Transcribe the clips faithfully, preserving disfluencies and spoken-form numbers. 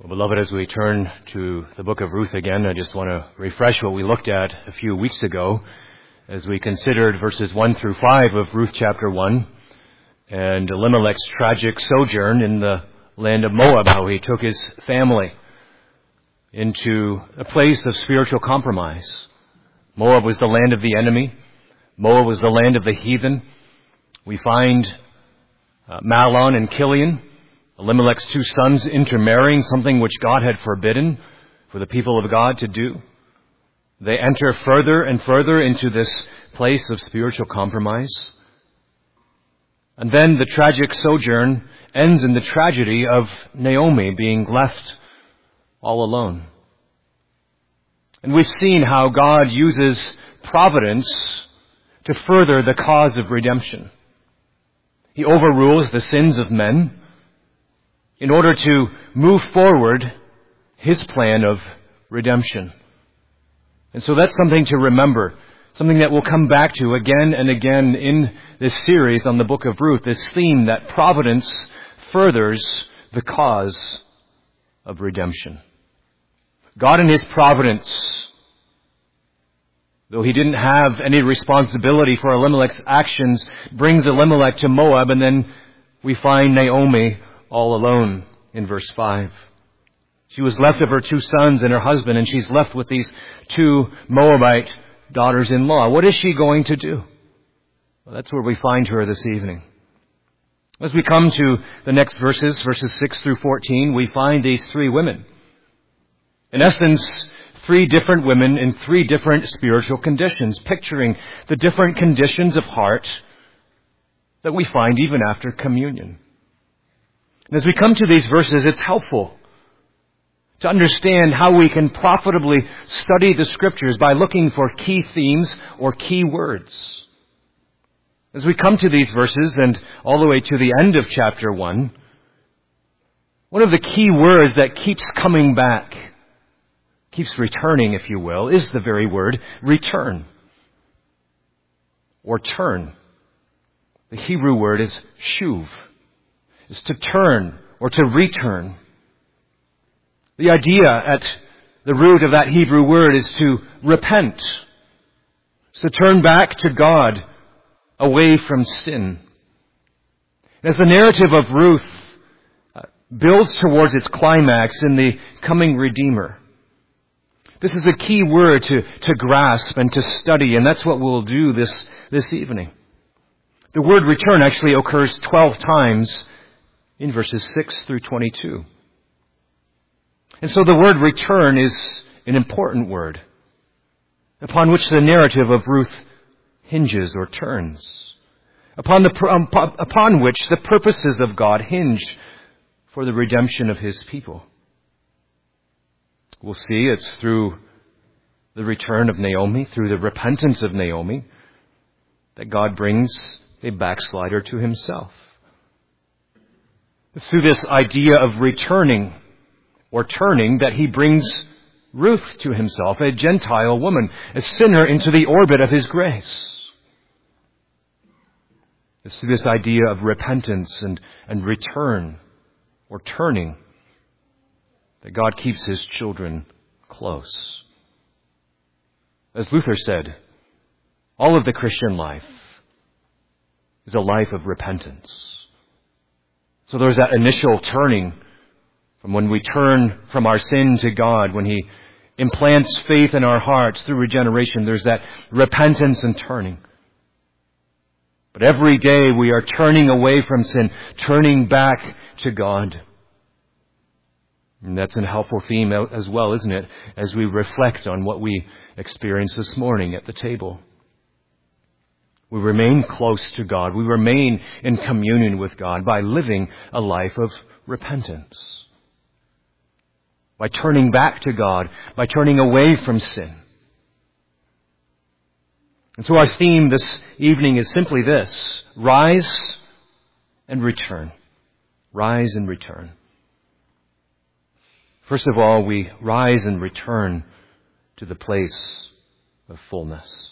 Well, beloved, as we turn to the book of Ruth again, I just want to refresh what we looked at a few weeks ago as we considered verses one through five of Ruth chapter one and Elimelech's tragic sojourn in the land of Moab, how he took his family into a place of spiritual compromise. Moab was the land of the enemy. Moab was the land of the heathen. We find uh, Mahlon and Chilion, Elimelech's two sons, intermarrying, something which God had forbidden for the people of God to do. They enter further and further into this place of spiritual compromise. And then the tragic sojourn ends in the tragedy of Naomi being left all alone. And we've seen how God uses providence to further the cause of redemption. He overrules the sins of men in order to move forward His plan of redemption. And so that's something to remember, something that we'll come back to again and again in this series on the book of Ruth, this theme that providence furthers the cause of redemption. God in His providence, though He didn't have any responsibility for Elimelech's actions, brings Elimelech to Moab, and then we find Naomi all alone in verse five. She was left of her two sons and her husband, and she's left with these two Moabite daughters-in-law. What is she going to do? Well, that's where we find her this evening. As we come to the next verses, verses six through fourteen, we find these three women. In essence, three different women in three different spiritual conditions, picturing the different conditions of heart that we find even after communion. And as we come to these verses, it's helpful to understand how we can profitably study the Scriptures by looking for key themes or key words. As we come to these verses and all the way to the end of chapter one, one of the key words that keeps coming back, keeps returning, if you will, is the very word return or turn. The Hebrew word is shuv. Is to turn or to return. The idea at the root of that Hebrew word is to repent. It's to turn back to God away from sin. As the narrative of Ruth builds towards its climax in the coming Redeemer, this is a key word to, to grasp and to study, and that's what we'll do this, this evening. The word return actually occurs twelve times in verses six through twenty-two. And so the word return is an important word upon which the narrative of Ruth hinges or turns, upon, the, upon which the purposes of God hinge for the redemption of His people. We'll see it's through the return of Naomi, through the repentance of Naomi, that God brings a backslider to Himself. It's through this idea of returning or turning that He brings Ruth to Himself, a Gentile woman, a sinner, into the orbit of His grace. It's through this idea of repentance and, and return or turning that God keeps His children close. As Luther said, all of the Christian life is a life of repentance. So there's that initial turning from when we turn from our sin to God, when He implants faith in our hearts through regeneration. There's that repentance and turning. But every day we are turning away from sin, turning back to God. And that's a helpful theme as well, isn't it, as we reflect on what we experienced this morning at the table. We remain close to God. We remain in communion with God by living a life of repentance. By turning back to God, by turning away from sin. And so our theme this evening is simply this: rise and return. Rise and return. First of all, we rise and return to the place of fullness.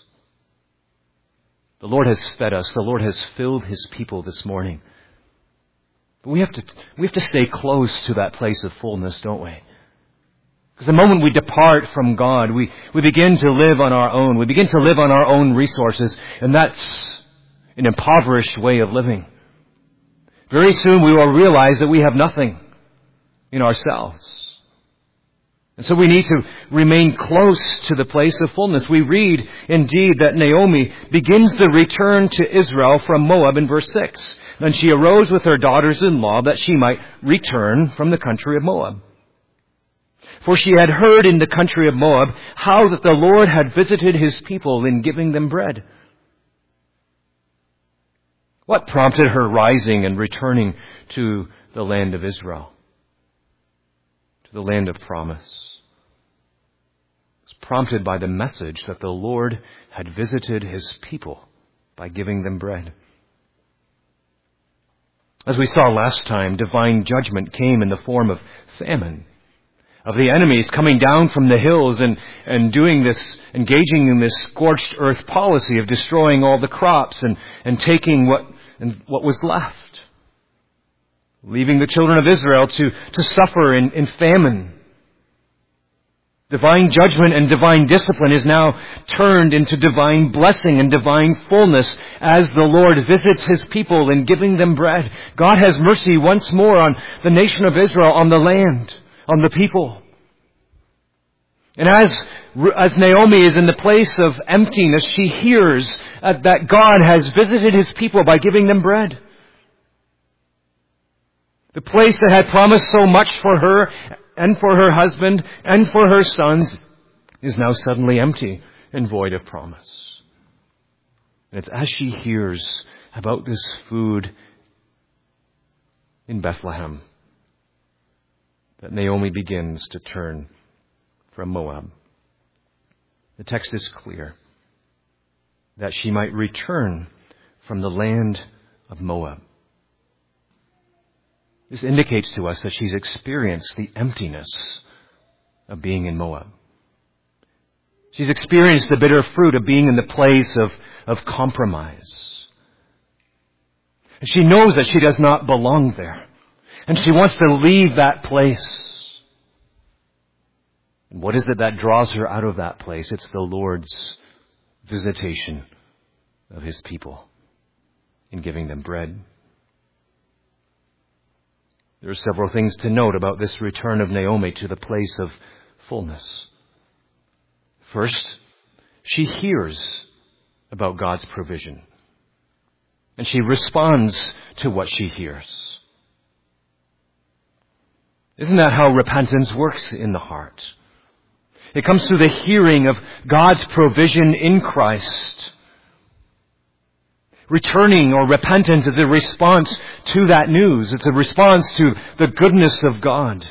The Lord has fed us. The Lord has filled His people this morning. But we have to, we have to stay close to that place of fullness, don't we? Because the moment we depart from God, we, we begin to live on our own. We begin to live on our own resources, and that's an impoverished way of living. Very soon we will realize that we have nothing in ourselves. And so we need to remain close to the place of fullness. We read, indeed, that Naomi begins the return to Israel from Moab in verse six. Then she arose with her daughters-in-law that she might return from the country of Moab. For she had heard in the country of Moab how that the Lord had visited his people in giving them bread. What prompted her rising and returning to the land of Israel? To the land of promise? Prompted by the message that the Lord had visited his people by giving them bread. As we saw last time, divine judgment came in the form of famine, of the enemies coming down from the hills and, and doing this, engaging in this scorched earth policy of destroying all the crops and, and taking what, and what was left, leaving the children of Israel to, to suffer in, in famine. Divine judgment and divine discipline is now turned into divine blessing and divine fullness as the Lord visits his people in giving them bread. God has mercy once more on the nation of Israel, on the land, on the people. And as, as Naomi is in the place of emptiness, she hears uh, that God has visited his people by giving them bread. The place that had promised so much for her and for her husband, and for her sons, is now suddenly empty and void of promise. And it's as she hears about this food in Bethlehem that Naomi begins to turn from Moab. The text is clear, that she might return from the land of Moab. This indicates to us that she's experienced the emptiness of being in Moab. She's experienced the bitter fruit of being in the place of, of compromise. And she knows that she does not belong there. And she wants to leave that place. And what is it that draws her out of that place? It's the Lord's visitation of his people in giving them bread. There are several things to note about this return of Naomi to the place of fullness. First, she hears about God's provision, and she responds to what she hears. Isn't that how repentance works in the heart? It comes through the hearing of God's provision in Christ. Returning or repentance is a response to that news. It's a response to the goodness of God.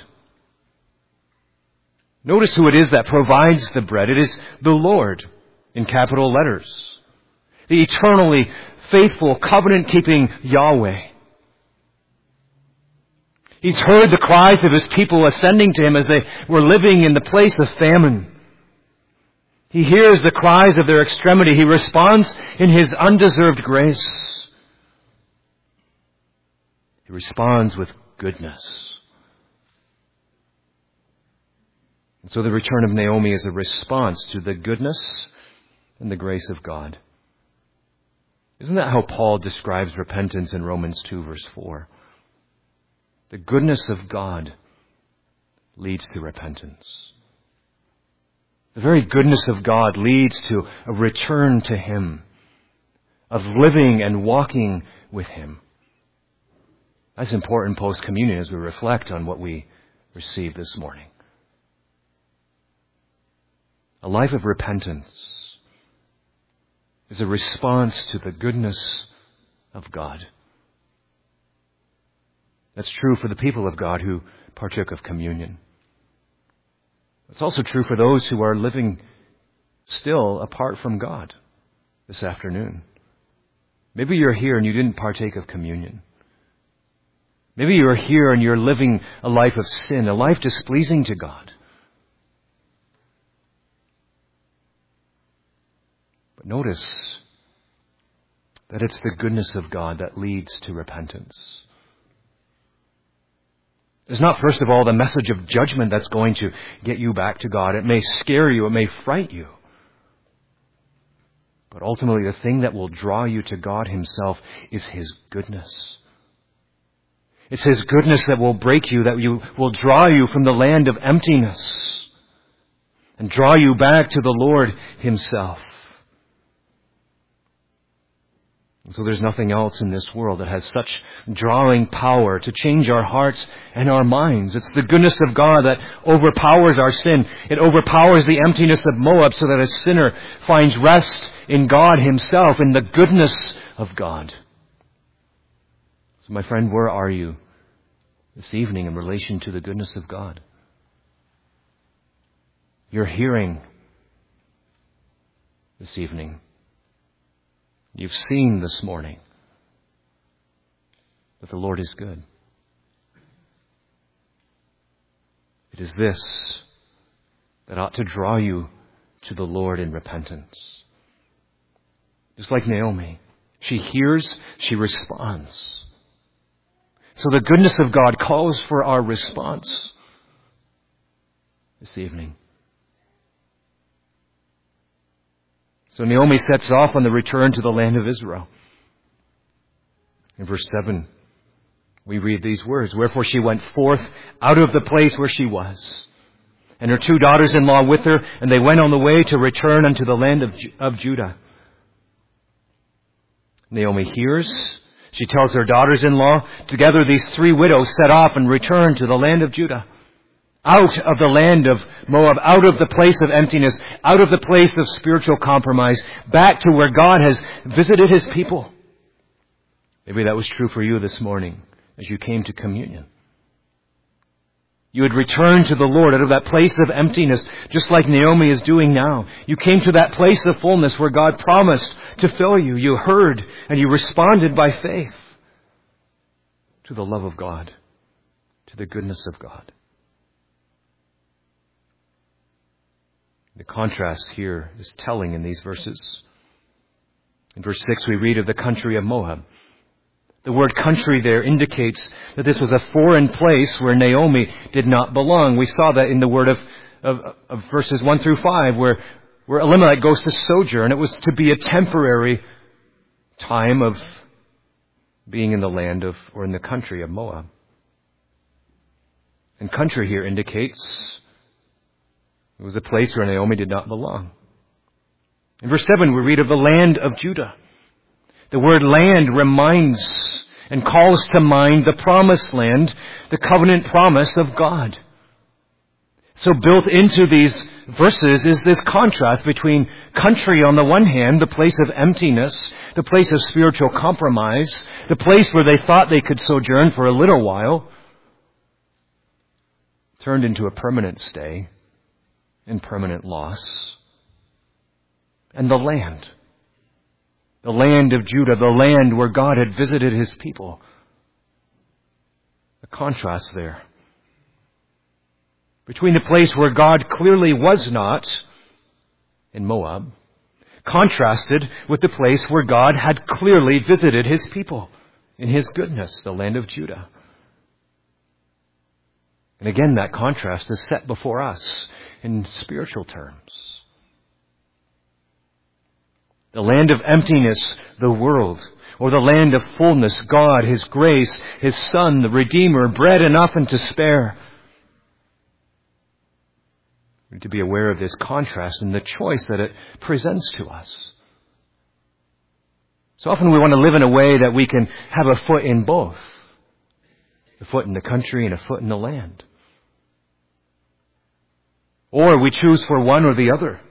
Notice who it is that provides the bread. It is the Lord, in capital letters. The eternally faithful, covenant-keeping Yahweh. He's heard the cries of his people ascending to him as they were living in the place of famine. He hears the cries of their extremity. He responds in his undeserved grace. He responds with goodness. And so the return of Naomi is a response to the goodness and the grace of God. Isn't that how Paul describes repentance in Romans two, verse four? The goodness of God leads to repentance. The very goodness of God leads to a return to him, of living and walking with him. That's important post-communion as we reflect on what we received this morning. A life of repentance is a response to the goodness of God. That's true for the people of God who partook of communion. It's also true for those who are living still apart from God this afternoon. Maybe you're here and you didn't partake of communion. Maybe you're here and you're living a life of sin, a life displeasing to God. But notice that it's the goodness of God that leads to repentance. It's not, first of all, the message of judgment that's going to get you back to God. It may scare you. It may fright you. But ultimately, the thing that will draw you to God himself is his goodness. It's his goodness that will break you, that you will draw you from the land of emptiness and draw you back to the Lord himself. And so there's nothing else in this world that has such drawing power to change our hearts and our minds. It's the goodness of God that overpowers our sin. It overpowers the emptiness of Moab so that a sinner finds rest in God himself, in the goodness of God. So my friend, where are you this evening in relation to the goodness of God? You're hearing this evening. You've seen this morning that the Lord is good. It is this that ought to draw you to the Lord in repentance. Just like Naomi, she hears, she responds. So the goodness of God calls for our response this evening. So Naomi sets off on the return to the land of Israel. In verse seven, we read these words, "Wherefore she went forth out of the place where she was, and her two daughters-in-law with her, and they went on the way to return unto the land of, of Judah." Naomi hears. She tells her daughters-in-law, together these three widows set off and return to the land of Judah. Out of the land of Moab, out of the place of emptiness, out of the place of spiritual compromise, back to where God has visited his people. Maybe that was true for you this morning as you came to communion. You had returned to the Lord out of that place of emptiness, just like Naomi is doing now. You came to that place of fullness where God promised to fill you. You heard and you responded by faith to the love of God, to the goodness of God. The contrast here is telling in these verses. In verse six, we read of the country of Moab. The word country there indicates that this was a foreign place where Naomi did not belong. We saw that in the word of, of, of verses one through five, where, where Elimelech goes to sojourn. It was to be a temporary time of being in the land of, or in the country of Moab. And country here indicates it was a place where Naomi did not belong. In verse seven, we read of the land of Judah. The word land reminds and calls to mind the promised land, the covenant promise of God. So built into these verses is this contrast between country on the one hand, the place of emptiness, the place of spiritual compromise, the place where they thought they could sojourn for a little while, turned into a permanent stay and permanent loss. And the land. The land of Judah, the land where God had visited his people. The contrast there between the place where God clearly was not in Moab, contrasted with the place where God had clearly visited his people in his goodness, the land of Judah. And again, that contrast is set before us in spiritual terms. The land of emptiness, the world, or the land of fullness, God, his grace, his Son, the Redeemer, bread enough and to spare. We need to be aware of this contrast and the choice that it presents to us. So often we want to live in a way that we can have a foot in both. A foot in the country and a foot in the land. Or we choose for one or the other.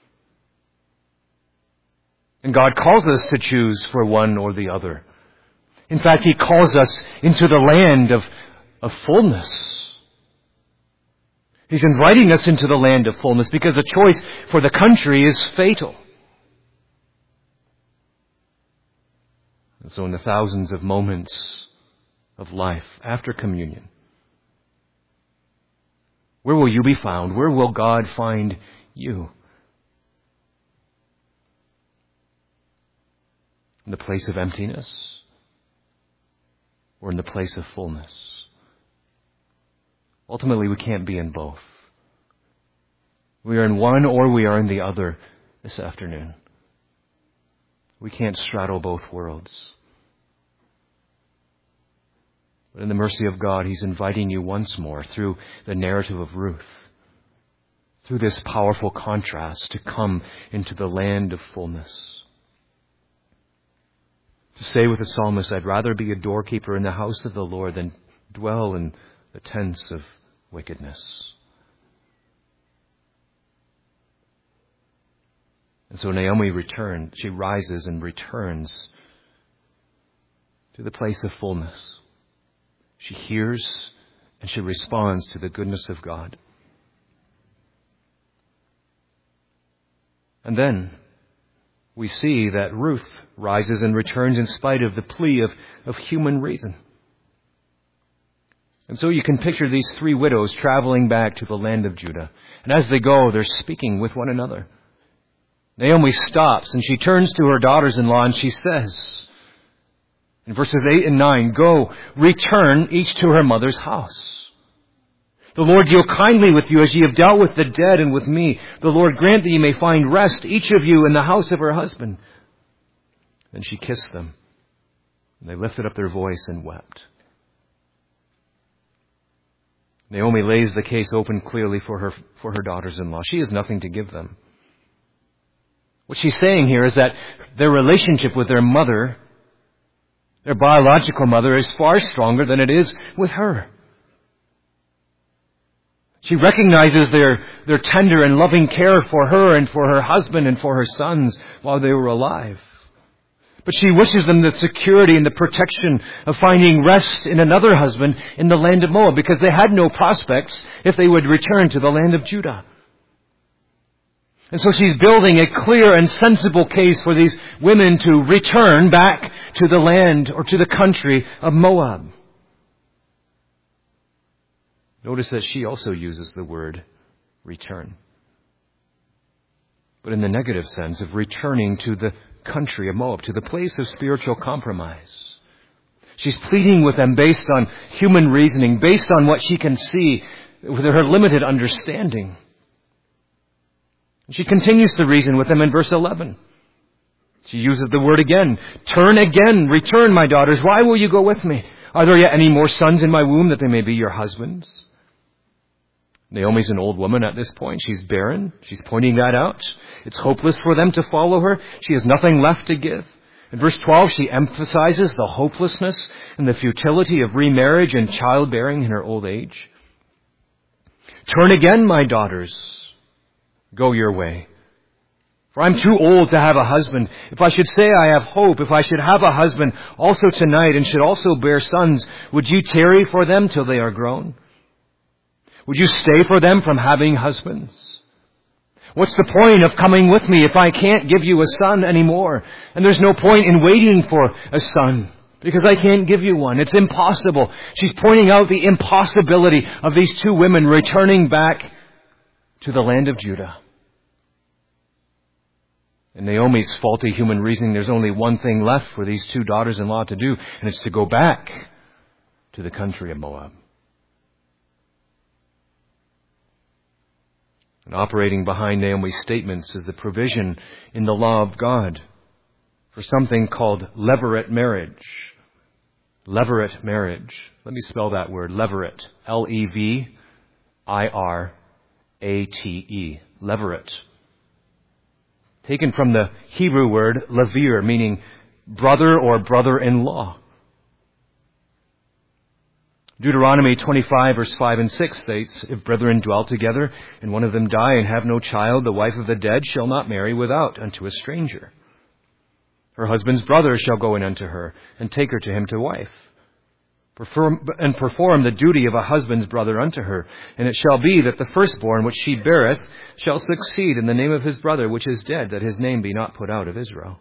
And God calls us to choose for one or the other. In fact, he calls us into the land of, of fullness. He's inviting us into the land of fullness because the choice for the country is fatal. And so in the thousands of moments of life after communion, where will you be found? Where will God find you? In the place of emptiness or in the place of fullness? Ultimately, we can't be in both. We are in one or we are in the other this afternoon. We can't straddle both worlds. But in the mercy of God, He's inviting you once more through the narrative of Ruth, through this powerful contrast, to come into the land of fullness. To say with the psalmist, I'd rather be a doorkeeper in the house of the Lord than dwell in the tents of wickedness. And so Naomi returns, she rises and returns to the place of fullness. She hears and she responds to the goodness of God. And then we see that Ruth rises and returns in spite of the plea of, of human reason. And so you can picture these three widows traveling back to the land of Judah. And as they go, they're speaking with one another. Naomi stops and she turns to her daughters-in-law and she says, in verses eight and nine, go, return each to her mother's house. The Lord deal kindly with you as ye have dealt with the dead and with me. The Lord grant that ye may find rest, each of you, in the house of her husband. Then she kissed them, and they lifted up their voice and wept. Naomi lays the case open clearly for her, for her daughters-in-law. She has nothing to give them. What she's saying here is that their relationship with their mother, their biological mother, is far stronger than it is with her. She recognizes their, their tender and loving care for her and for her husband and for her sons while they were alive. But she wishes them the security and the protection of finding rest in another husband in the land of Moab, because they had no prospects if they would return to the land of Judah. And so she's building a clear and sensible case for these women to return back to the land or to the country of Moab. Notice that she also uses the word return, but in the negative sense of returning to the country of Moab, to the place of spiritual compromise. She's pleading with them based on human reasoning, based on what she can see with her limited understanding. She continues to reason with them in verse eleven. She uses the word again. Turn again, return, my daughters. Why will you go with me? Are there yet any more sons in my womb that they may be your husbands? Naomi's an old woman at this point. She's barren. She's pointing that out. It's hopeless for them to follow her. She has nothing left to give. In verse twelve, she emphasizes the hopelessness and the futility of remarriage and childbearing in her old age. Turn again, my daughters. Go your way. For I'm too old to have a husband. If I should say I have hope, if I should have a husband also tonight and should also bear sons, would you tarry for them till they are grown? Would you stay for them from having husbands? What's the point of coming with me if I can't give you a son anymore? And there's no point in waiting for a son because I can't give you one. It's impossible. She's pointing out the impossibility of these two women returning back to the land of Judah. In Naomi's faulty human reasoning, there's only one thing left for these two daughters-in-law to do, and it's to go back to the country of Moab. And operating behind Naomi's statements is the provision in the law of God for something called levirate marriage. Levirate marriage. Let me spell that word, levirate. L E V I R A T E. Levirate. Taken from the Hebrew word levir, meaning brother or brother-in-law. Deuteronomy twenty-five, verse five and six states, if brethren dwell together, and one of them die and have no child, the wife of the dead shall not marry without unto a stranger. Her husband's brother shall go in unto her, and take her to him to wife, perform, and perform the duty of a husband's brother unto her. And it shall be that the firstborn which she beareth shall succeed in the name of his brother which is dead, that his name be not put out of Israel.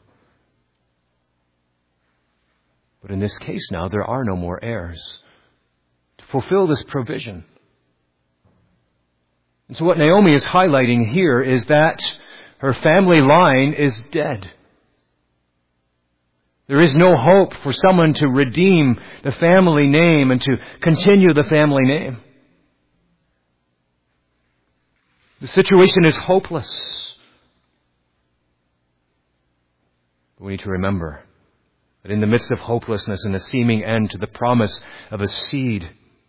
But in this case now, there are no more heirs to fulfill this provision. And so what Naomi is highlighting here is that her family line is dead. There is no hope for someone to redeem the family name and to continue the family name. The situation is hopeless. But we need to remember that in the midst of hopelessness and a seeming end to the promise of a seed,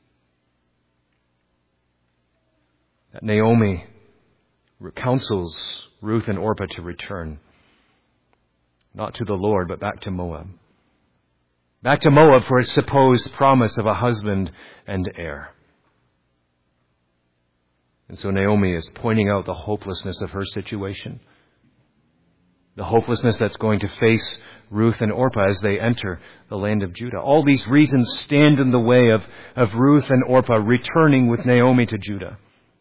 that Naomi counsels Ruth and Orpah to return, not to the Lord, but back to Moab. Back to Moab for its supposed promise of a husband and heir. And so Naomi is pointing out the hopelessness of her situation, the hopelessness that's going to face Ruth and Orpah as they enter the land of Judah. All these reasons stand in the way of, of Ruth and Orpah returning with Naomi to Judah.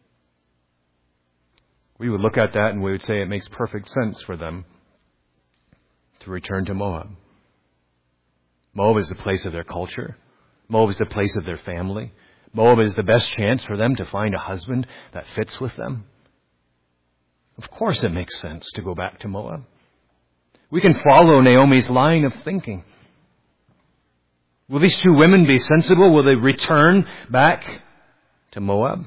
We would look at that and we would say it makes perfect sense for them to return to Moab. Moab is the place of their culture. Moab is the place of their family. Moab is the best chance for them to find a husband that fits with them. Of course it makes sense to go back to Moab. We can follow Naomi's line of thinking. Will these two women be sensible? Will they return back to Moab?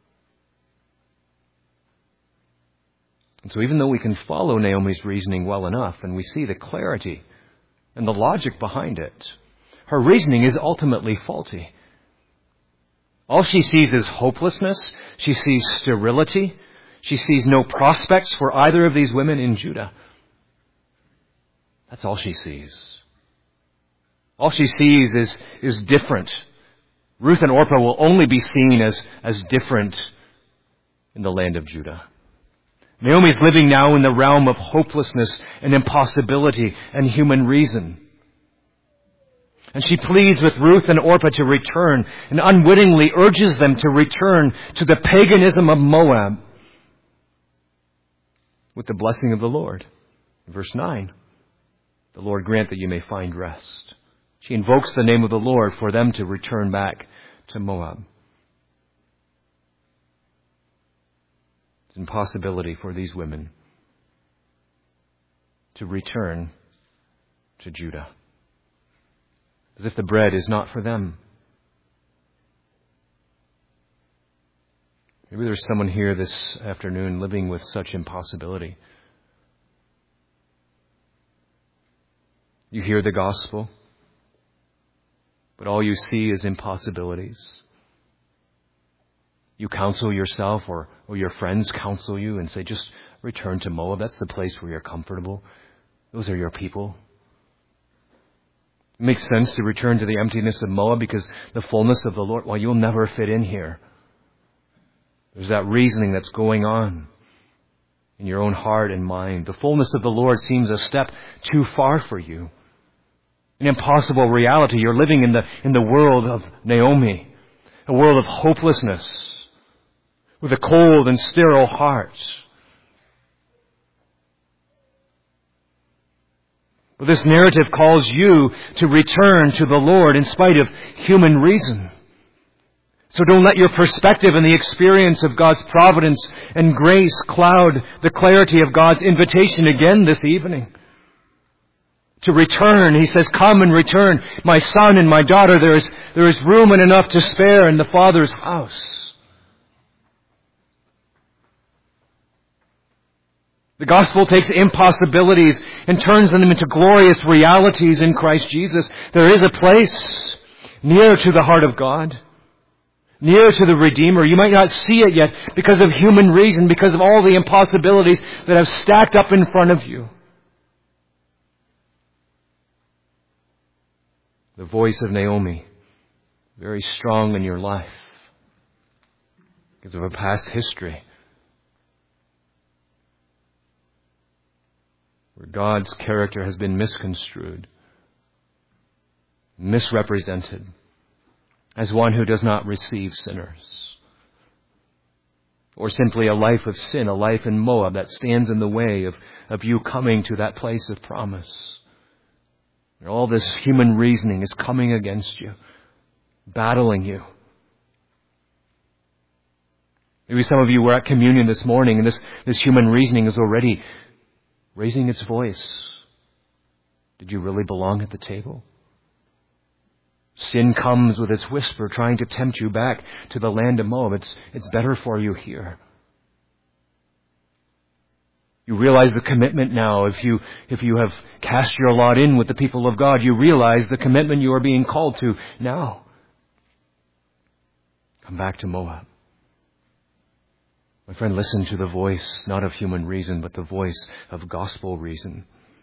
And so even though we can follow Naomi's reasoning well enough and we see the clarity and the logic behind it, her reasoning is ultimately faulty. All she sees is hopelessness. She sees sterility. She sees no prospects for either of these women in Judah. That's all she sees. All she sees is, is different. Ruth and Orpah will only be seen as, as different in the land of Judah. Naomi is living now in the realm of hopelessness and impossibility and human reason. And she pleads with Ruth and Orpah to return and unwittingly urges them to return to the paganism of Moab with the blessing of the Lord. Verse nine, the Lord grant that you may find rest. She invokes the name of the Lord for them to return back to Moab. It's an impossibility for these women to return to Judah, as if the bread is not for them. Maybe there's someone here this afternoon living with such impossibility. You hear the gospel, but all you see is impossibilities. You counsel yourself, or, or your friends counsel you and say, just return to Moab. That's the place where you're comfortable. Those are your people. It makes sense to return to the emptiness of Moab because the fullness of the Lord, well, you'll never fit in here. There's that reasoning that's going on in your own heart and mind. The fullness of the Lord seems a step too far for you. An impossible reality. You're living in the, in the world of Naomi, a world of hopelessness, with a cold and sterile heart. But this narrative calls you to return to the Lord in spite of human reason. So don't let your perspective and the experience of God's providence and grace cloud the clarity of God's invitation again this evening. To return, He says, come and return, my son and my daughter. There is, there is room and enough to spare in the Father's house. The gospel takes impossibilities and turns them into glorious realities in Christ Jesus. There is a place near to the heart of God, near to the Redeemer. You might not see it yet because of human reason, because of all the impossibilities that have stacked up in front of you. The voice of Naomi, very strong in your life because of a past history where God's character has been misconstrued, misrepresented as one who does not receive sinners, or simply a life of sin, a life in Moab that stands in the way of, of you coming to that place of promise. And all this human reasoning is coming against you, battling you. Maybe some of you were at communion this morning and this, this human reasoning is already raising its voice. Did you really belong at the table? Sin comes with its whisper trying to tempt you back to the land of Moab. It's, it's better for you here. You realize the commitment now. If you, if you have cast your lot in with the people of God, you realize the commitment you are being called to now. Come back to Moab. My friend, listen to the voice, not of human reason, but the voice of gospel reason.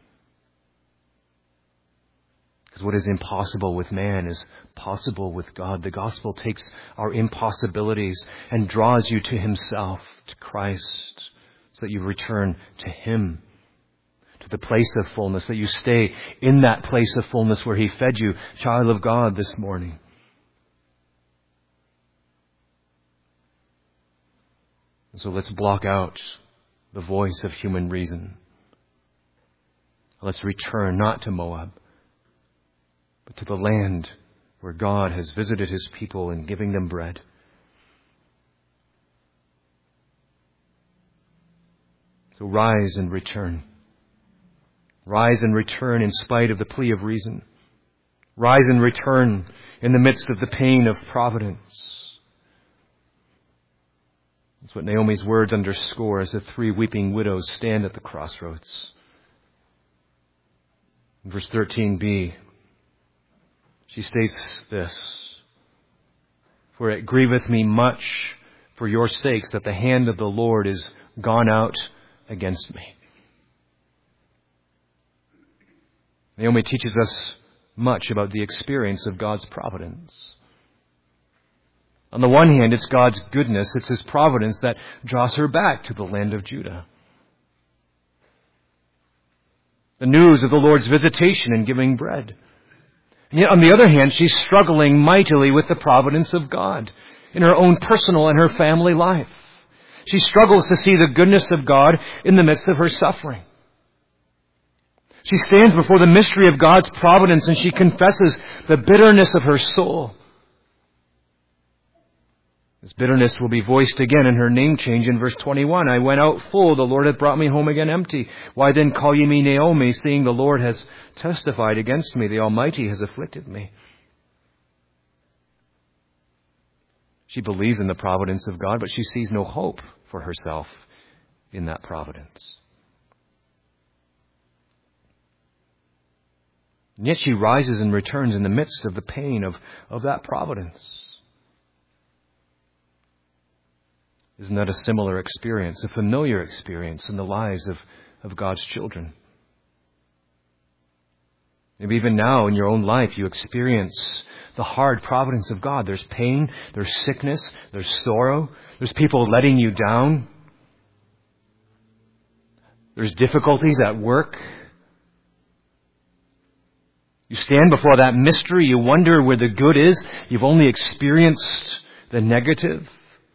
Because what is impossible with man is possible with God. The gospel takes our impossibilities and draws you to Himself, to Christ, so that you return to Him, to the place of fullness, that you stay in that place of fullness where He fed you, child of God, this morning. So let's block out the voice of human reason. Let's return not to Moab, but to the land where God has visited His people in giving them bread. So rise and return. Rise and return in spite of the plea of reason. Rise and return in the midst of the pain of providence. That's what Naomi's words underscore as the three weeping widows stand at the crossroads. In verse thirteen b, she states this: "For it grieveth me much for your sakes that the hand of the Lord is gone out against me." Naomi teaches us much about the experience of God's providence. On the one hand, it's God's goodness, it's His providence that draws her back to the land of Judah. The news of the Lord's visitation and giving bread. And yet, on the other hand, she's struggling mightily with the providence of God in her own personal and her family life. She struggles to see the goodness of God in the midst of her suffering. She stands before the mystery of God's providence and she confesses the bitterness of her soul. This bitterness will be voiced again in her name change in verse twenty-one. "I went out full, the Lord hath brought me home again empty. Why then call ye me Naomi, seeing the Lord has testified against me, the Almighty has afflicted me?" She believes in the providence of God, but she sees no hope for herself in that providence. And yet she rises and returns in the midst of the pain of, of that providence. Isn't that a similar experience, a familiar experience in the lives of, of God's children? Maybe even now in your own life you experience the hard providence of God. There's pain, there's sickness, there's sorrow, there's people letting you down. There's difficulties at work. You stand before that mystery, you wonder where the good is. You've only experienced the negative.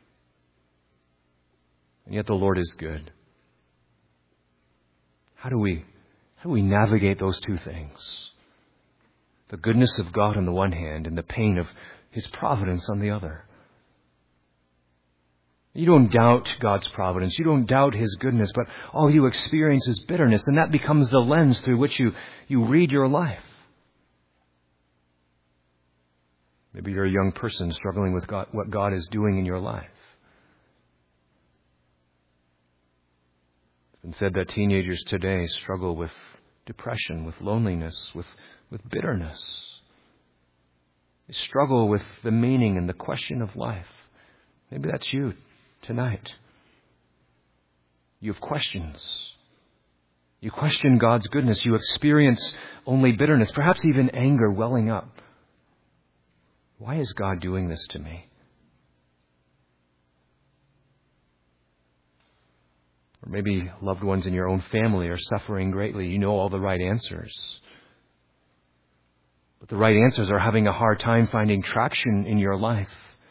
And yet the Lord is good. How do we, how do we navigate those two things? The goodness of God on the one hand and the pain of His providence on the other. You don't doubt God's providence. You don't doubt His goodness, but all you experience is bitterness, and that becomes the lens through which you, you read your life. Maybe you're a young person struggling with God, what God is doing in your life. It's been said that teenagers today struggle with depression, with loneliness, with, with bitterness. They struggle with the meaning and the question of life. Maybe that's you tonight. You have questions. You question God's goodness. You experience only bitterness, perhaps even anger welling up. Why is God doing this to me? Or maybe loved ones in your own family are suffering greatly. You know all the right answers. But the right answers are having a hard time finding traction in your life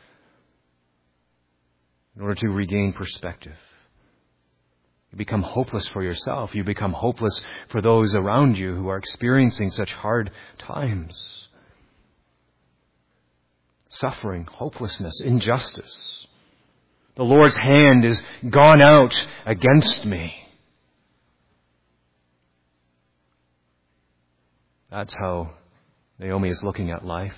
in order to regain perspective. You become hopeless for yourself. You become hopeless for those around you who are experiencing such hard times. Suffering, hopelessness, injustice. The Lord's hand is gone out against me. That's how Naomi is looking at life.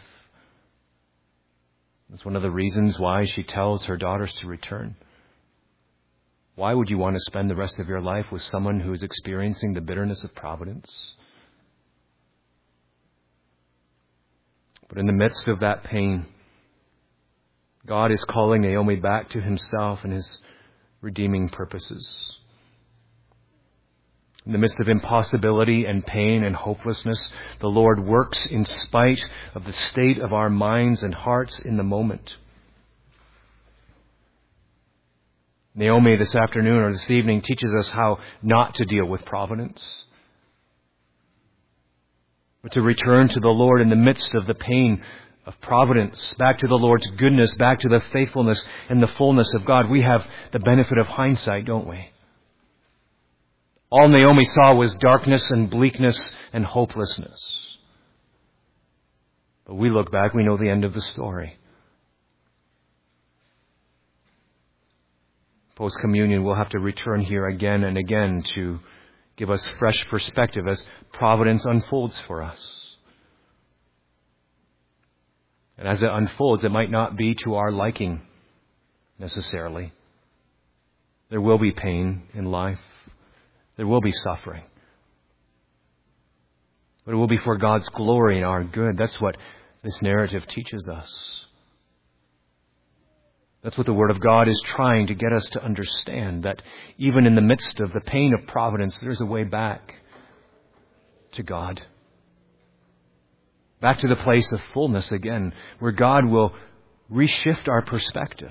It's one of the reasons why she tells her daughters to return. Why would you want to spend the rest of your life with someone who is experiencing the bitterness of providence? But in the midst of that pain, God is calling Naomi back to himself and his redeeming purposes. In the midst of impossibility and pain and hopelessness, the Lord works in spite of the state of our minds and hearts in the moment. Naomi this afternoon or this evening teaches us how not to deal with providence, but to return to the Lord in the midst of the pain of providence, back to the Lord's goodness, back to the faithfulness and the fullness of God. We have the benefit of hindsight, don't we? All Naomi saw was darkness and bleakness and hopelessness. But we look back, we know the end of the story. Post-communion, we'll have to return here again and again to give us fresh perspective as providence unfolds for us. And as it unfolds, it might not be to our liking necessarily. There will be pain in life. There will be suffering. But it will be for God's glory and our good. That's what this narrative teaches us. That's what the Word of God is trying to get us to understand, that even in the midst of the pain of providence, there's a way back to God. Back to the place of fullness again, where God will reshift our perspective.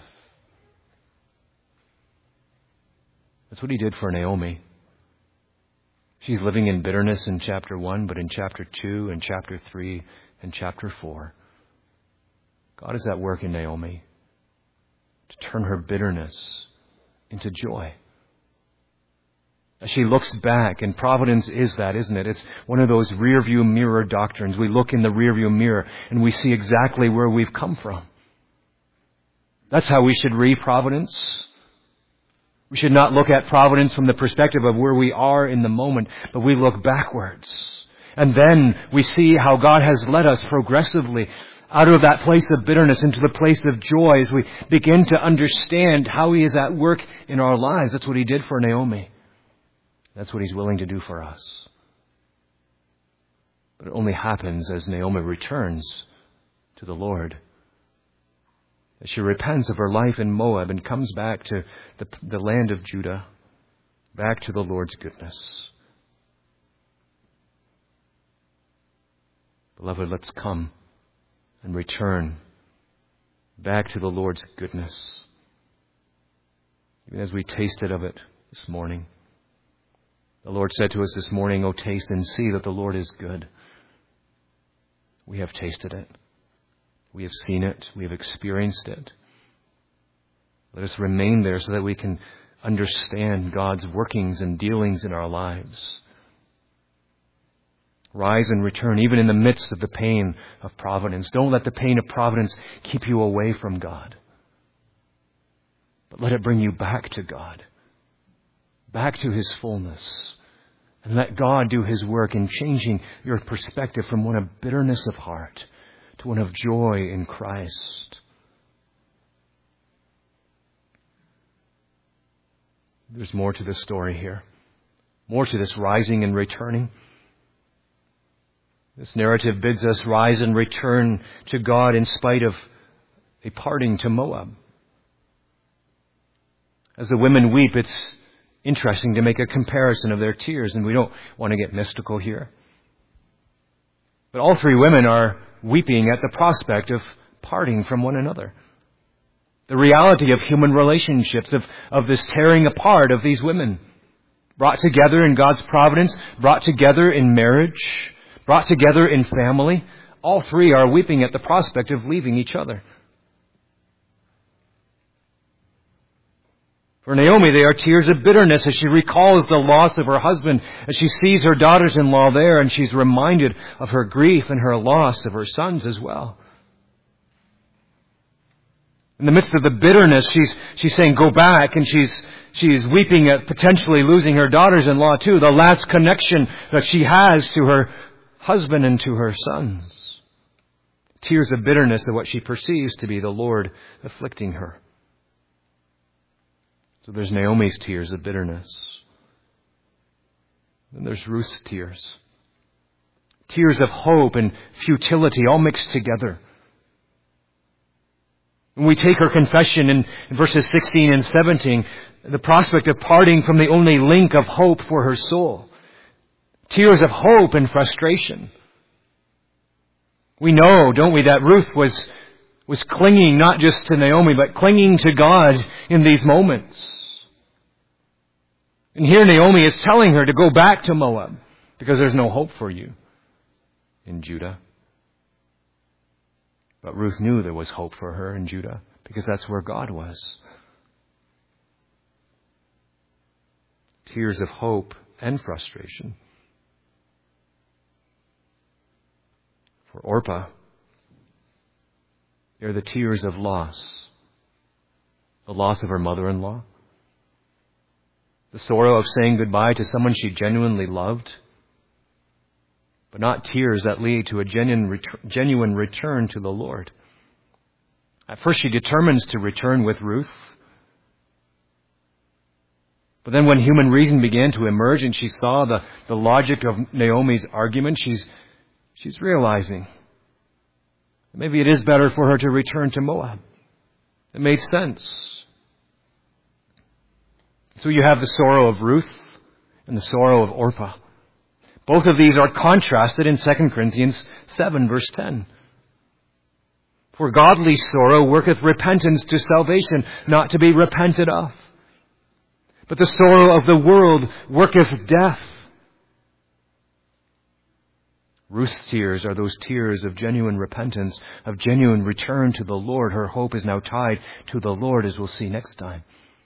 That's what He did for Naomi. She's living in bitterness in chapter one, but in chapter two and chapter three and chapter four, God is at work in Naomi to turn her bitterness into joy. As she looks back, and providence is that, isn't it? It's one of those rearview mirror doctrines. We look in the rearview mirror and we see exactly where we've come from. That's how we should read providence. We should not look at providence from the perspective of where we are in the moment, but we look backwards. And then we see how God has led us progressively out of that place of bitterness into the place of joy as we begin to understand how He is at work in our lives. That's what He did for Naomi. That's what He's willing to do for us. But it only happens as Naomi returns to the Lord. As she repents of her life in Moab and comes back to the, the land of Judah, back to the Lord's goodness. Beloved, let's come and return back to the Lord's goodness, even as we tasted of it this morning. The Lord said to us this morning, "Oh, taste and see that the Lord is good." We have tasted it. We have seen it. We have experienced it. Let us remain there so that we can understand God's workings and dealings in our lives. Rise and return, even in the midst of the pain of providence. Don't let the pain of providence keep you away from God, but let it bring you back to God, back to His fullness. And let God do His work in changing your perspective from one of bitterness of heart to one of joy in Christ. There's more to this story here. More to this rising and returning. This narrative bids us rise and return to God in spite of a parting to Moab. As the women weep, it's interesting to make a comparison of their tears, and we don't want to get mystical here. But all three women are weeping at the prospect of parting from one another. The reality of human relationships, of, of this tearing apart of these women, brought together in God's providence, brought together in marriage, brought together in family. All three are weeping at the prospect of leaving each other. For Naomi, they are tears of bitterness as she recalls the loss of her husband, as she sees her daughters-in-law there, and she's reminded of her grief and her loss of her sons as well. In the midst of the bitterness, she's she's saying, "Go back," and she's she's weeping at potentially losing her daughters-in-law too, the last connection that she has to her husband and to her sons. Tears of bitterness of what she perceives to be the Lord afflicting her. So there's Naomi's tears of bitterness. Then there's Ruth's tears. Tears of hope and futility all mixed together. When we take her confession in, in verses sixteen and seventeen, the prospect of parting from the only link of hope for her soul. Tears of hope and frustration. We know, don't we, that Ruth was, was clinging not just to Naomi, but clinging to God in these moments. And here Naomi is telling her to go back to Moab because there's no hope for you in Judah. But Ruth knew there was hope for her in Judah because that's where God was. Tears of hope and frustration. For Orpah, they're the tears of loss. The loss of her mother-in-law. The sorrow of saying goodbye to someone she genuinely loved. But not tears that lead to a genuine, ret- genuine return to the Lord. At first she determines to return with Ruth. But then when human reason began to emerge and she saw the, the logic of Naomi's argument, she's, she's realizing maybe it is better for her to return to Moab. It made sense. So you have the sorrow of Ruth and the sorrow of Orpah. Both of these are contrasted in Second Corinthians seven, verse ten. For godly sorrow worketh repentance to salvation, not to be repented of. But the sorrow of the world worketh death. Ruth's tears are those tears of genuine repentance, of genuine return to the Lord. Her hope is now tied to the Lord, as we'll see next time.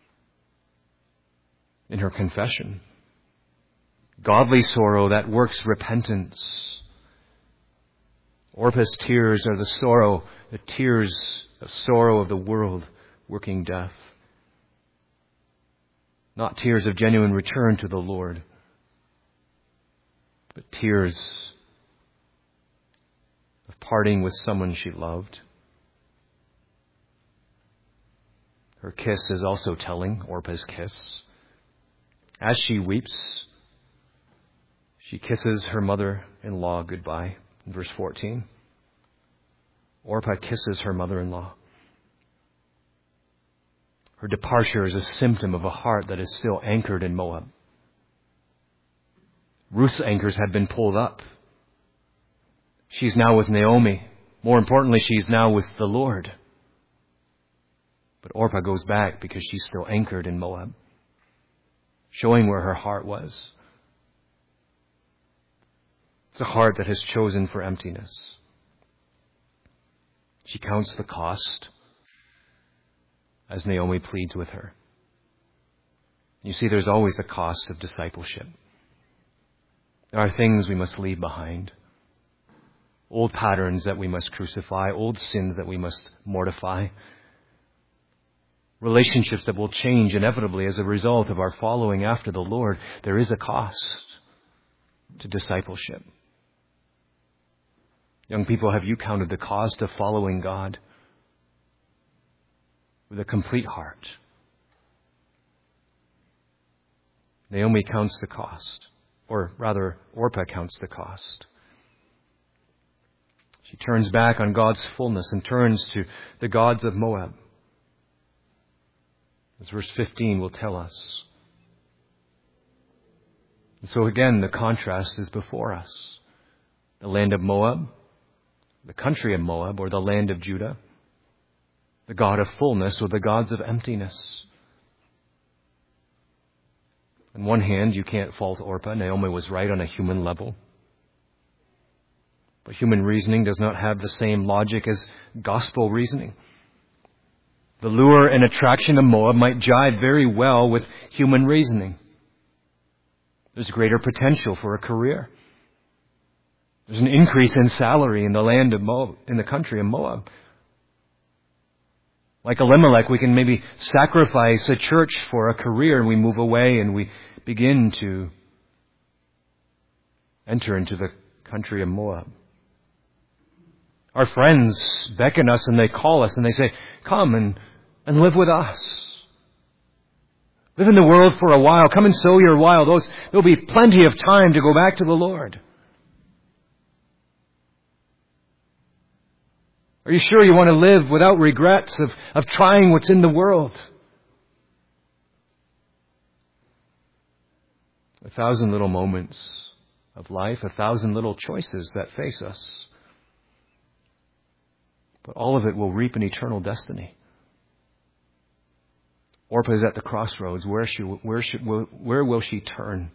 In her confession. Godly sorrow that works repentance. Orpah's tears are the sorrow, the tears of sorrow of the world working death. Not tears of genuine return to the Lord, but tears of parting with someone she loved. Her kiss is also telling, Orpah's kiss. As she weeps, she kisses her mother-in-law goodbye. In verse fourteen, Orpah kisses her mother-in-law. Her departure is a symptom of a heart that is still anchored in Moab. Ruth's anchors had been pulled up. She's now with Naomi. More importantly, she's now with the Lord. But Orpah goes back because she's still anchored in Moab, showing where her heart was. It's a heart that has chosen for emptiness. She counts the cost as Naomi pleads with her. You see, there's always a cost of discipleship. There are things we must leave behind. Old patterns that we must crucify. Old sins that we must mortify. Relationships that will change inevitably as a result of our following after the Lord. There is a cost to discipleship. Young people, have you counted the cost of following God with a complete heart? Naomi counts the cost, or rather, Orpah counts the cost. She turns back on God's fullness and turns to the gods of Moab. As verse fifteen will tell us. And so again, the contrast is before us. The land of Moab, the country of Moab, or the land of Judah. The God of fullness or the gods of emptiness. On one hand, you can't fault Orpah. Naomi was right on a human level. But human reasoning does not have the same logic as gospel reasoning. The lure and attraction of Moab might jive very well with human reasoning. There's greater potential for a career. There's an increase in salary in the land of Moab, in the country of Moab. Like Elimelech, we can maybe sacrifice a church for a career and we move away and we begin to enter into the country of Moab. Our friends beckon us and they call us and they say, come and, and live with us. Live in the world for a while. Come and sow your while. Those, there'll be plenty of time to go back to the Lord. Are you sure you want to live without regrets of, of trying what's in the world? A thousand little moments of life, a thousand little choices that face us. But all of it will reap an eternal destiny. Orpah is at the crossroads. Where, she, where, she, where will she turn?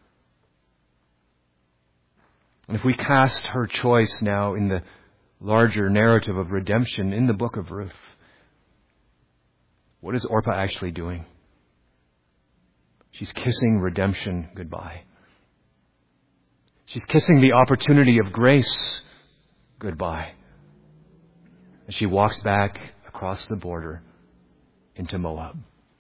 And if we cast her choice now in the larger narrative of redemption in the book of Ruth, what is Orpah actually doing? She's kissing redemption goodbye. She's kissing the opportunity of grace goodbye. As she walks back across the border into Moab.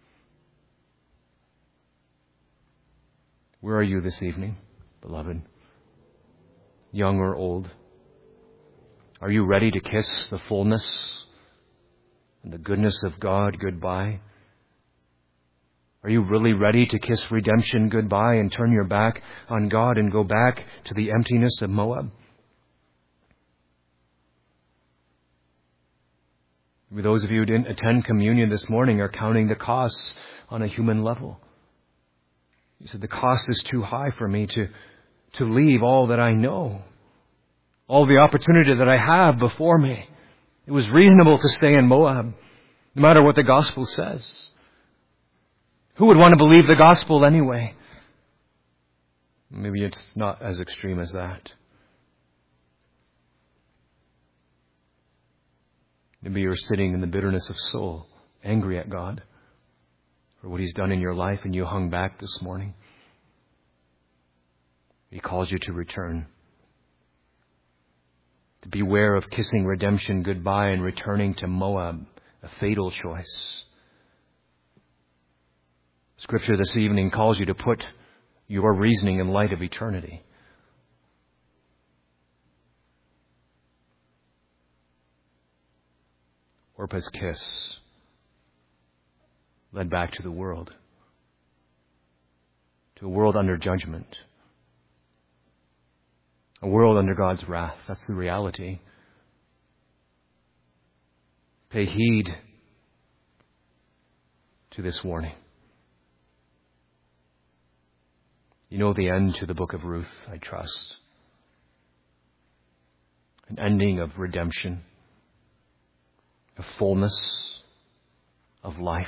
Where are you this evening, beloved? Young or old? Are you ready to kiss the fullness and the goodness of God goodbye? Are you really ready to kiss redemption goodbye and turn your back on God and go back to the emptiness of Moab? Maybe those of you who didn't attend communion this morning are counting the costs on a human level. You said, the cost is too high for me to, to leave all that I know, all the opportunity that I have before me. It was reasonable to stay in Moab, no matter what the gospel says. Who would want to believe the gospel anyway? Maybe it's not as extreme as that. Maybe you're sitting in the bitterness of soul, angry at God for what He's done in your life, and you hung back this morning. He calls you to return. To beware of kissing redemption goodbye and returning to Moab, a fatal choice. Scripture this evening calls you to put your reasoning in light of eternity. Orpah's kiss led back to the world, to a world under judgment, a world under God's wrath. That's the reality. Pay heed to this warning. You know the end to the book of Ruth, I trust. An ending of redemption, of fullness, of life.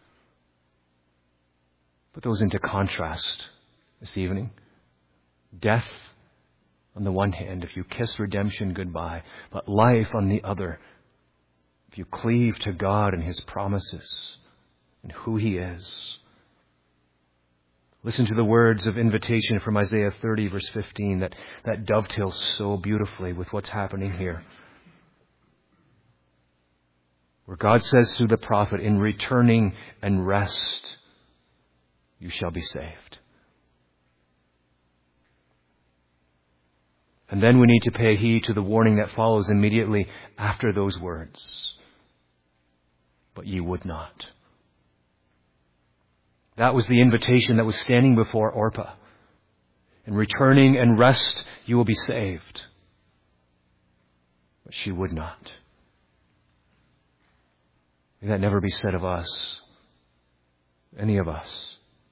Put those into contrast this evening. Death on the one hand, if you kiss redemption goodbye, but life on the other, if you cleave to God and His promises and who He is. Listen to the words of invitation from Isaiah thirty, verse fifteen, that, that dovetails so beautifully with what's happening here. Where God says through the prophet, in returning and rest, you shall be saved. And then we need to pay heed to the warning that follows immediately after those words. But ye would not. That was the invitation that was standing before Orpah. In returning and rest, you will be saved. But she would not. May that never be said of us, any of us.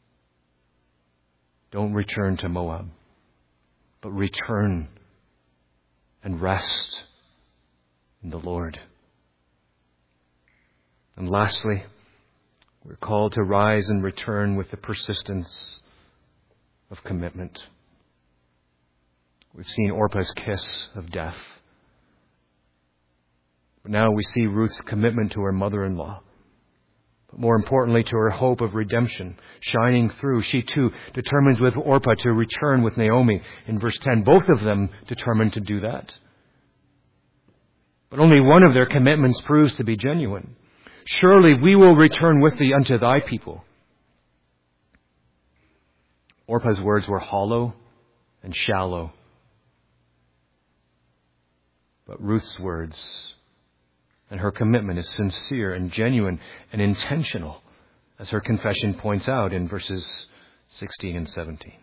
Don't return to Moab, but return and rest in the Lord. And lastly, we're called to rise and return with the persistence of commitment. We've seen Orpah's kiss of death. But now we see Ruth's commitment to her mother-in-law. But more importantly, to her hope of redemption shining through. She too determines with Orpah to return with Naomi in verse ten. Both of them determined to do that. But only one of their commitments proves to be genuine. Surely we will return with thee unto thy people. Orpah's words were hollow and shallow. But Ruth's words and her commitment is sincere and genuine and intentional. as her confession points out in verses sixteen and seventeen.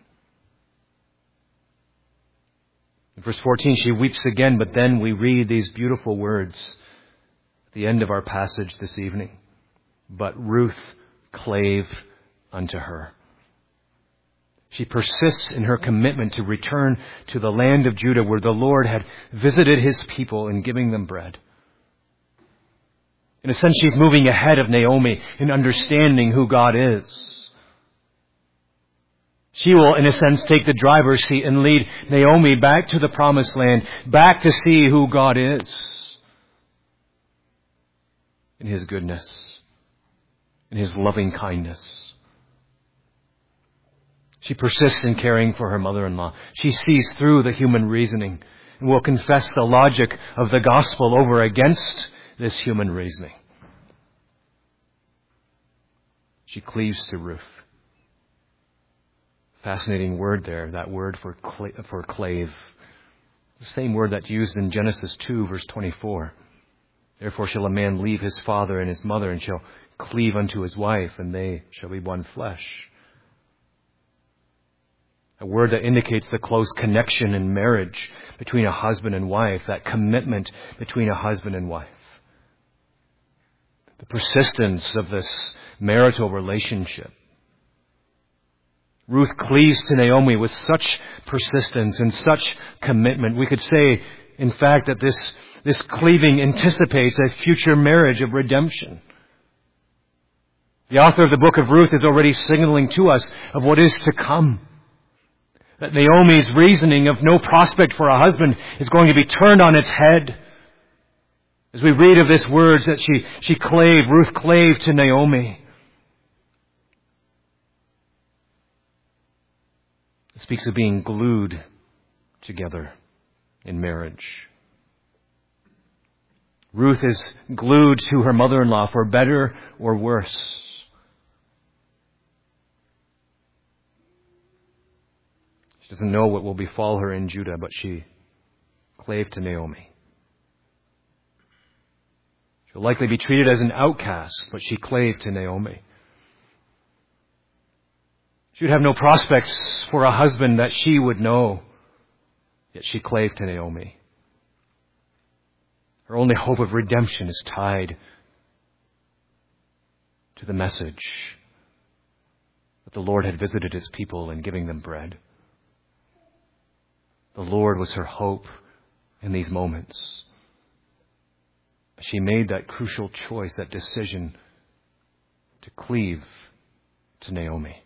In verse fourteen, she weeps again, but then we read these beautiful words at the end of our passage this evening. But Ruth clave unto her. She persists in her commitment to return to the land of Judah where the Lord had visited his people in giving them bread. In a sense, she's moving ahead of Naomi in understanding who God is. She will, in a sense, take the driver's seat and lead Naomi back to the promised land, back to see who God is in his goodness, in his loving kindness. She persists in caring for her mother-in-law. She sees through the human reasoning and will confess the logic of the gospel over against this human reasoning. She cleaves to Ruth. Fascinating word there, that word for cla- for clave. The same word that's used in Genesis two, verse twenty-four. Therefore shall a man leave his father and his mother and shall cleave unto his wife, and they shall be one flesh. A word that indicates the close connection in marriage between a husband and wife, that commitment between a husband and wife. The persistence of this marital relationship. Ruth cleaves to Naomi with such persistence and such commitment. We could say, in fact, that this, this cleaving anticipates a future marriage of redemption. The author of the book of Ruth is already signaling to us of what is to come. That Naomi's reasoning of no prospect for a husband is going to be turned on its head. As we read of this words that she, she clave, Ruth clave to Naomi. It speaks of being glued together in marriage. Ruth is glued to her mother-in-law for better or worse. She doesn't know what will befall her in Judah, but she clave to Naomi. She'll likely be treated as an outcast, but she clave to Naomi. She would have no prospects for a husband that she would know, yet she clave to Naomi. Her only hope of redemption is tied to the message that the Lord had visited his people in giving them bread. The Lord was her hope in these moments. She made that crucial choice, that decision to cleave to Naomi.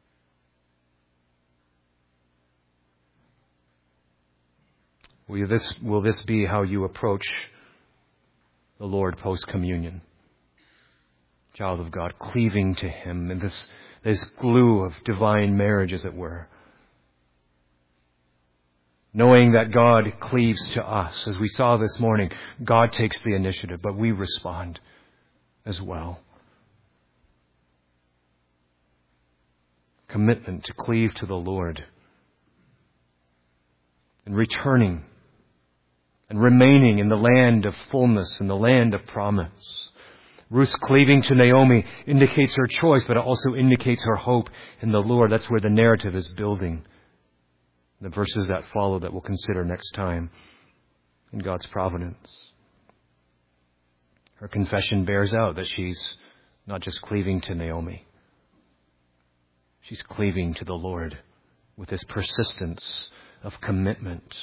Will this, will this be how you approach the Lord post-communion? Child of God, cleaving to him in this, this glue of divine marriage, as it were. Knowing that God cleaves to us. As we saw this morning, God takes the initiative, but we respond as well. Commitment to cleave to the Lord. And returning and remaining in the land of fullness, in the land of promise. Ruth's cleaving to Naomi indicates her choice, but it also indicates her hope in the Lord. That's where the narrative is building. The verses that follow that we'll consider next time in God's providence. Her confession bears out that she's not just cleaving to Naomi. She's cleaving to the Lord with this persistence of commitment.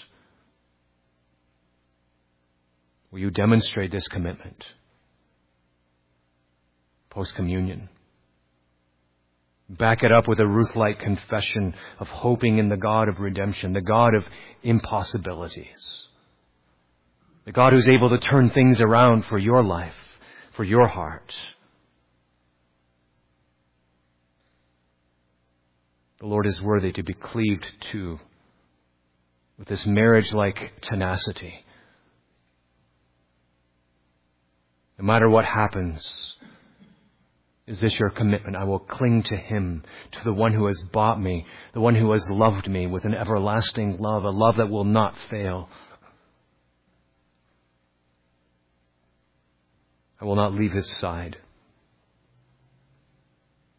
Will you demonstrate this commitment post-communion? Back it up with a Ruth-like confession of hoping in the God of redemption, the God of impossibilities, the God who's able to turn things around for your life, for your heart. The Lord is worthy to be cleaved to with this marriage-like tenacity. No matter what happens, is this your commitment? I will cling to him, to the one who has bought me, the one who has loved me with an everlasting love, a love that will not fail. I will not leave his side.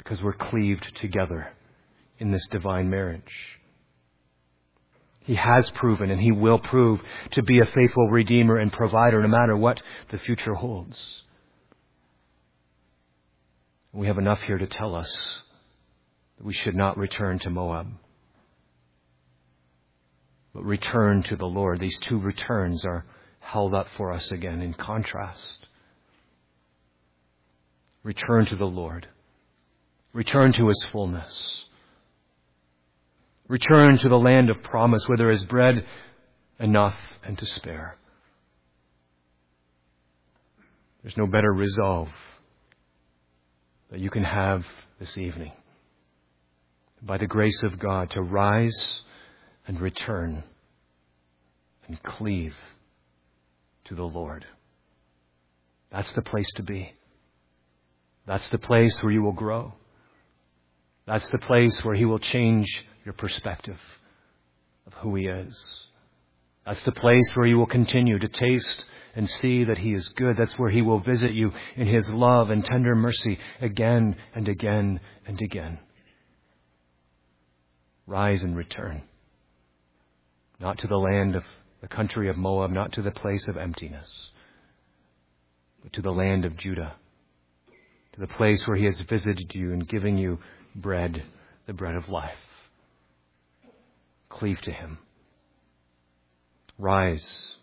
because we're cleaved together in this divine marriage. He has proven and he will prove to be a faithful Redeemer and provider no matter what the future holds. We have enough here to tell us that we should not return to Moab, but return to the Lord. These two returns are held up for us again in contrast. Return to the Lord. Return to his fullness. Return to the land of promise where there is bread enough and to spare. There's no better resolve that you can have this evening, by the grace of God, to rise and return and cleave to the Lord. That's the place to be. That's the place where you will grow. That's the place where he will change your perspective of who he is. That's the place where you will continue to taste and see that he is good. That's where he will visit you in his love and tender mercy again and again and again. Rise and return. Not to the land of the country of Moab, not to the place of emptiness, but to the land of Judah, to the place where he has visited you and given you bread, the bread of life. Cleave to him. Rise